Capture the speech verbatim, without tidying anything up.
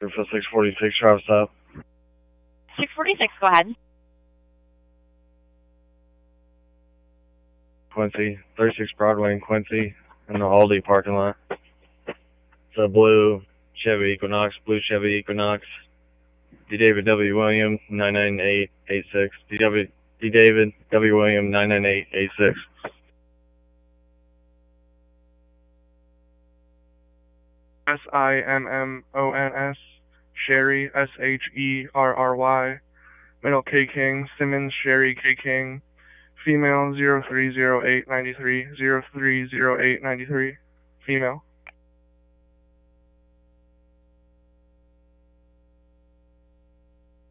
for six forty-six, Travis South. six forty-six, go ahead. Quincy, thirty-six Broadway in Quincy, in the Aldi parking lot. It's a blue Chevy Equinox, blue Chevy Equinox. D. David W. William, nine nine eight eight six. D. W. D. David W. William, nine nine eight eight six. S I M M O N S, Sherry, S H E R R Y, middle K King, Simmons, Sherry K King, female zero three zero eight nine three, zero three zero eight nine three, female.